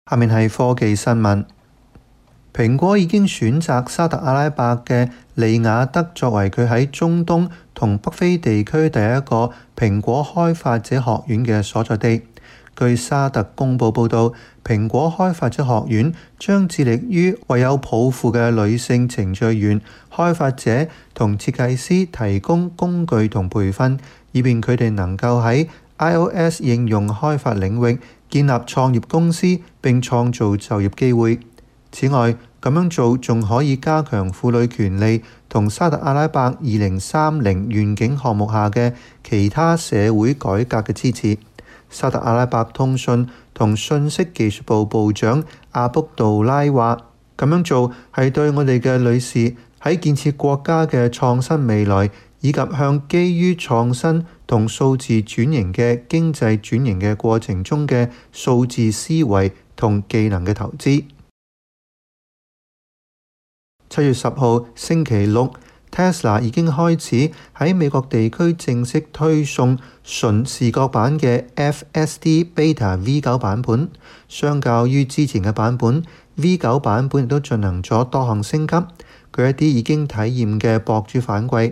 下面係科技新聞。蘋果已經選擇沙特阿拉伯嘅利雅得作為佢喺中東同北非地區第一個蘋果開發者學院嘅所在地。據沙特公報報導，蘋果開發者學院將致力於為有抱負嘅女性程序員、開發者同設計師提供工具同培訓，以便佢哋能夠喺 iOS 應用開發領域建立創業公司並創造就業機會。此外，咁樣做仲可以加強婦女權利同沙特阿拉伯2030願景項目下嘅其他社會改革嘅支持。沙特阿拉伯通訊同信息技術部部長阿卜杜拉話：咁樣做係對我哋嘅女士喺建設國家嘅創新未來，以及向基於創新同數字轉型嘅經濟轉型嘅過程中嘅數字思維同技能嘅投資。7月10號星期六，Tesla 已經開始喺美國地區正式推送純視覺版嘅 FSD Beta V9 版本。相較於之前嘅版本， V9 版本亦都進行咗多項升級。據一啲已經體驗嘅博主反饋，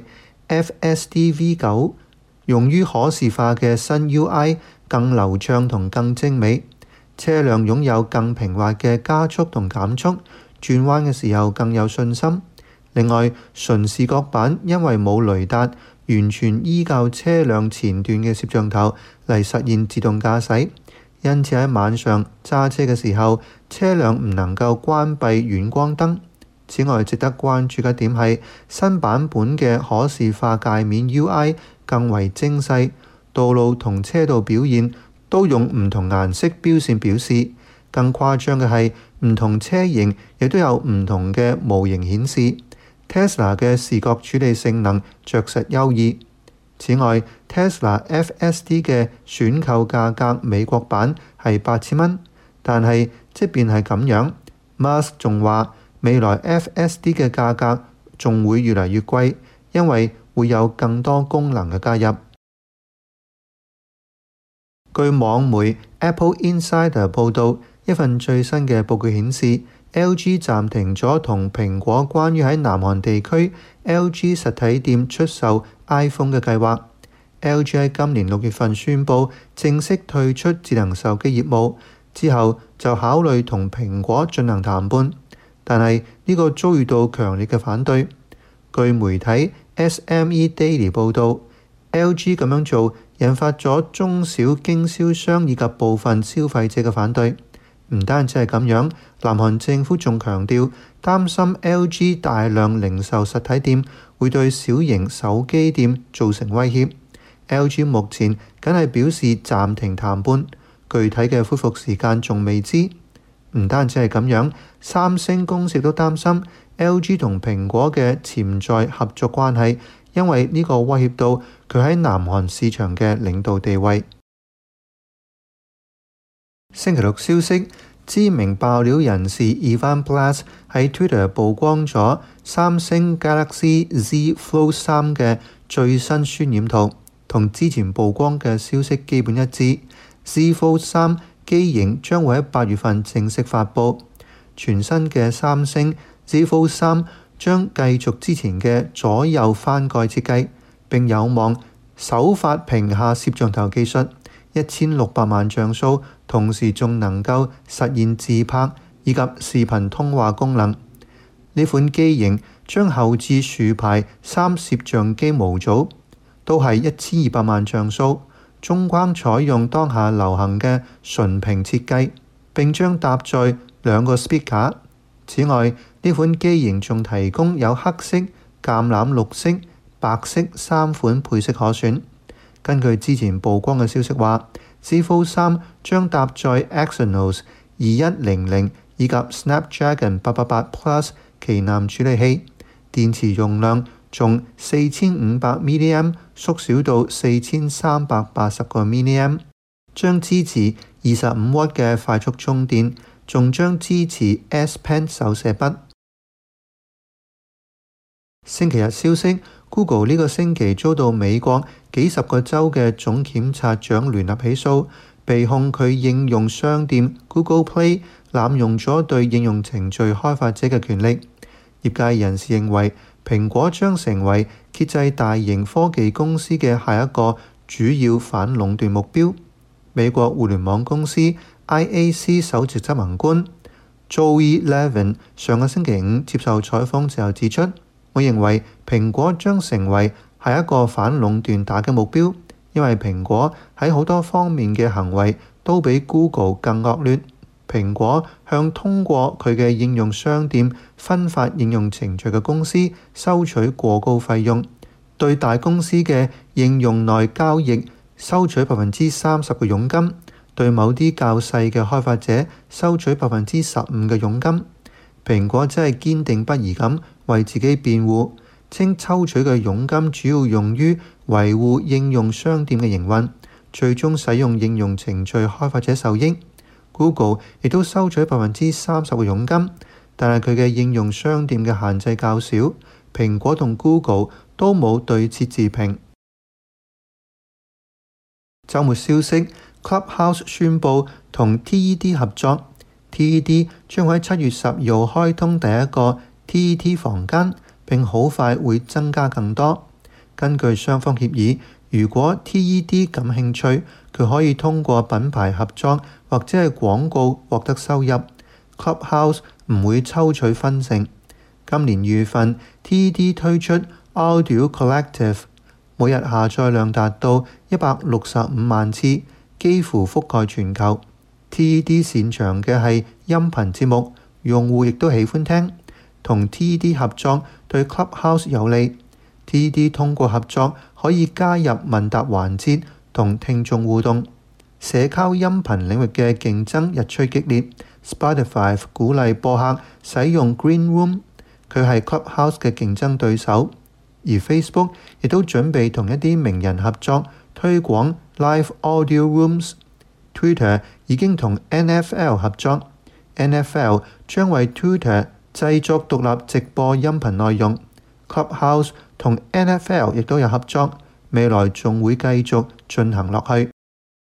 FSD V9 用於可視化嘅新 UI 更流暢同更精美，車輛擁有更平滑嘅加速同減速，轉彎嘅時候更有信心。另外，純視覺版因為冇雷達，完全依靠車輛前段嘅攝像頭嚟實現自動駕駛，因此喺晚上揸車嘅時候，車輛唔能夠關閉遠光燈。此外，值得關注嘅點係新版本嘅可視化界面 UI 更為精細，道路同車道表現都用唔同顏色標線表示。更誇張嘅係，唔同車型亦都有唔同嘅模型顯示。Tesla 嘅視覺處理性能着實優異。此外， Tesla FSD 嘅選購價格美國版係8000蚊，但係即便係咁樣， Musk 仲話未來 FSD 嘅價格仲會越嚟越貴，因為會有更多功能嘅加入。據網媒 Apple Insider 報導，一份最新嘅報告顯示，LG 暫停咗同蘋果關於喺南韓地區 LG 實體店出售 iPhone 嘅計劃。LG 喺今年6月份宣布正式退出智能手機業務，之後就考慮同蘋果進行談判，但係呢個遭遇到強烈嘅反對。據媒體 SME Daily 報導，LG 咁樣做引發咗中小經銷商以及部分消費者嘅反對。唔單止係咁樣，南韓政府仲強調擔心 LG 大量零售實體店會對小型手機店造成威脅。LG 目前僅係表示暫停談判，具體嘅恢復時間仲未知。唔單止係咁樣，三星公司都擔心 LG 同蘋果嘅潛在合作關係，因為呢個威脅到佢喺南韓市場嘅領導地位。星期六消息，知名爆料人士 Evan Blass 喺 Twitter 曝光咗三星 Galaxy Z Fold 3嘅最新渲染圖，同之前曝光嘅消息基本一致。Z Fold 3機型將會喺8月份正式發布。全新嘅三星 Z Fold 3將繼續之前嘅左右翻蓋設計，並有望首發屏下攝像頭技術，1600萬像素，同時仲能夠實現自拍以及視頻通話功能。呢款機型將後置豎排3攝像機模組，都係1200萬像素，中框採用當下流行嘅純屏設計，並將搭載2個 speaker。此外，呢款機型仲提供有黑色、橄欖綠色、白色3款配色可選。根據之前曝光嘅消息話，Z Fold 3將搭載 Exynos 2100以及 Snapdragon 888 Plus 旗艦處理器，電池容量從4500 mAh 縮小到4380個 mAh， 將支持25W 嘅快速充電，仲將支持 S Pen 手寫筆。星期日消息， Google 呢個星期遭到美國幾十個州嘅總檢察長聯合起訴， 被控佢應用商店 Google Play 濫用咗對應用程序開發者嘅權力。業界人士認為，蘋果將成為遏制大型科技公司嘅下一個主要反壟斷目標。美國互聯網公司 IAC 首席執行官 Joey Levin 上個星期五接受採訪時候指出，我認為蘋果將成為下一個反壟斷打擊目標，因為蘋果喺好多方面嘅行為都比 Google 更惡劣。蘋果向通過佢嘅應用商店分發應用程序嘅公司收取過高費用，對大公司嘅應用內交易收取30%嘅佣金，對某啲較細嘅開發者收取15%嘅佣金。蘋果真係堅定不移咁為自己辯護，稱抽取嘅佣金主要用於維護應用商店嘅營運，最終使用應用程序開發者受益。Google 亦都收取30%嘅佣金，但係佢嘅應用商店嘅限制較少。蘋果同 Google 都冇對設置評。週末消息 ，Clubhouse 宣布同 TED 合作 ，TED 將喺7月12號開通第一個 TED 房間，並好快會增加更多。根據雙方協議，如果 TED 感興趣，佢可以通過品牌合作或者係廣告獲得收入。Clubhouse 唔會抽取分成。今年2月份 TED 推出 Audio Collective， 每日下載量達到165萬次，幾乎覆蓋全球。TED 擅長嘅係音頻節目，用戶亦都喜歡聽。同 TED 合作對 Clubhouse 有利。TED 通過合作可以加入問答環節同聽眾互動。社交音頻領域嘅競爭日趨激烈。Spotify 鼓勵播客使用 Green Room， 佢係 Clubhouse 嘅競爭對手。而 Facebook 亦都準備同一啲名人合作推廣 Live Audio Rooms。Twitter 已經同 NFL 合作 ，NFL 將為 Twitter 製作獨立直播音頻內容。Clubhouse 同 NFL 亦都有合作，未來仲會繼續進行落去。